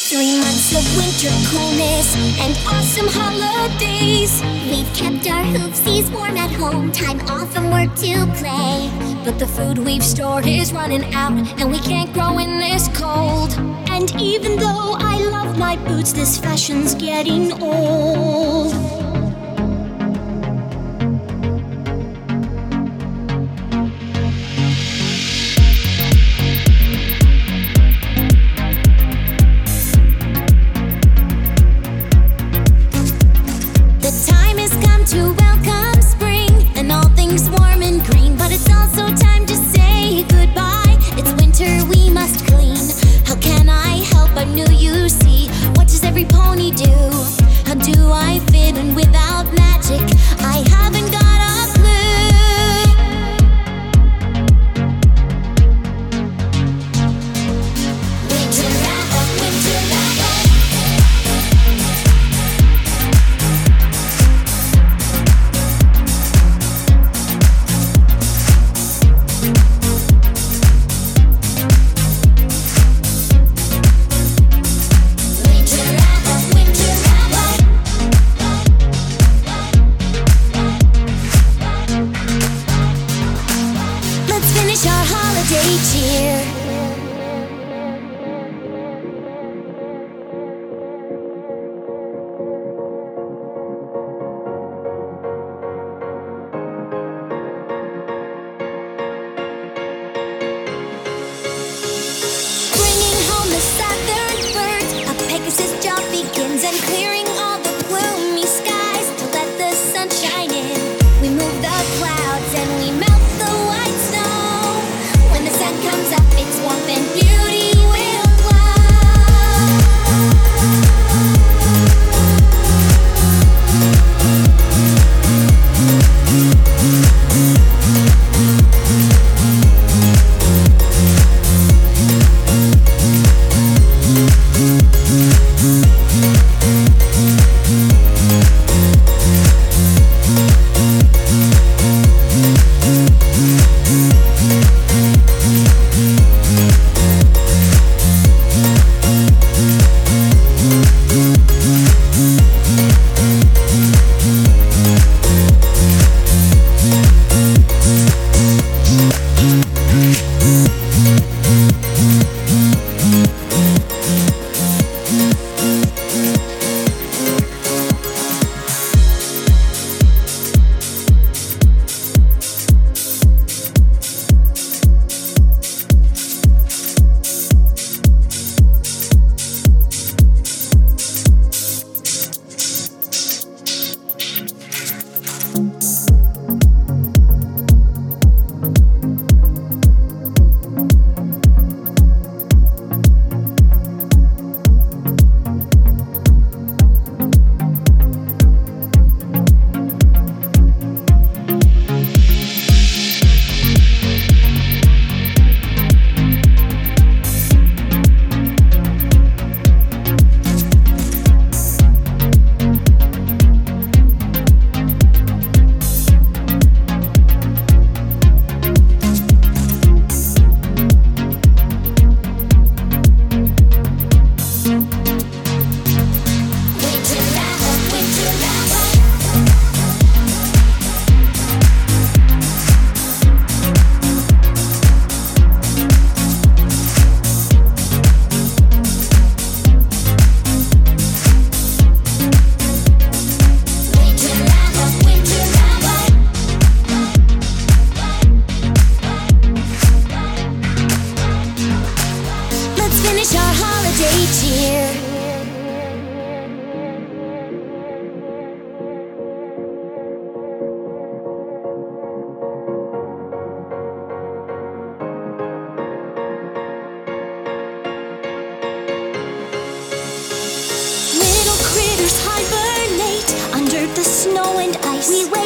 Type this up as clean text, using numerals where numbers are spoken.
3 months of winter coolness and awesome holidays. We've kept our hoofsies warm at home, time off from work to play. But the food we've stored is running out, and we can't grow in this cold. And even though I love my boots, this fashion's getting old. And clearing all the gloomy skies to let the sun shine in. We move the clouds and we melt the white snow. When the sun comes up, it's warmth and beauty will snow and ice. We wait